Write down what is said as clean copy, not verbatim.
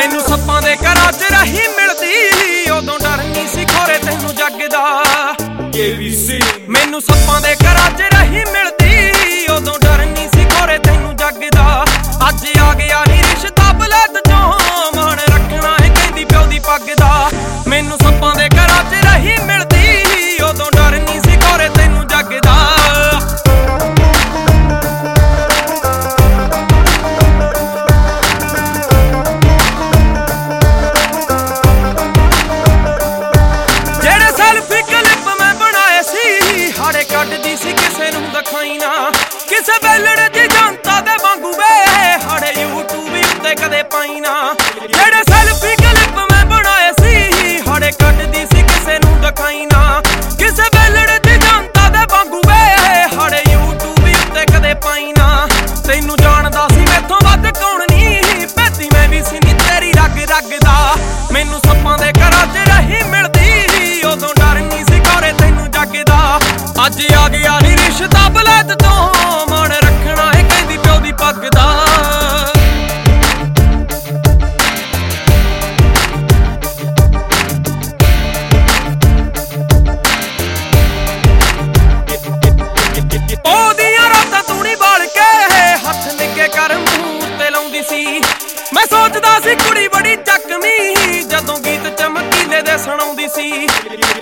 मैनू सप्पां दे घरां च रही मिलदी, उदों डर नहीं सी खोरे तैनू जग दा। मैनू सप्पां दे घरां च रही मिलदी, उदों डर नहीं सी खोरे तैनू जग दा। अज आ गया नी रिश्ता बलद चों, मान रखना है कहंदी प्यो दी पग दा। मैनू सप्पां दे घरां च रही मिलदी, उदों डर नहीं सी खोरे तैनू जग दा। कड्डदी सी किसे नूं दिखाई ना, किसे बेलड़े दी जनता दे वांगू वे हाड़े यूट्यूब उत्ते कदे पाई ना। जेड़े सेल्फी क्लिप मैं बनाए सी, हाड़े कड्डदी सी किसे नूं दिखाई ना, किसे बेलड़े दी जनता दे वांगू वे हाड़े यूट्यूब उत्ते कदे पाई ना। तैनू जानदा सी मैथों वध कौन नी, भैती मैं भी सी नी तेरी रग रग दा। मैनू सप्पां दे घरां च रही मिलदी, उदों डर नहीं सी खोरे तैनू जग दा। अज आ गया नी रिश्ता बलद तो, मान रखना है कहंदी प्यो दी पग दा। ओदियां रातां तूनी बाल के हथ निगे कर मूंह ते लाउंदी सी। मैं सोचदा सी कुड़ी बड़ी चकमी, जदों गीत चमकीले दे सुणाउंदी सी।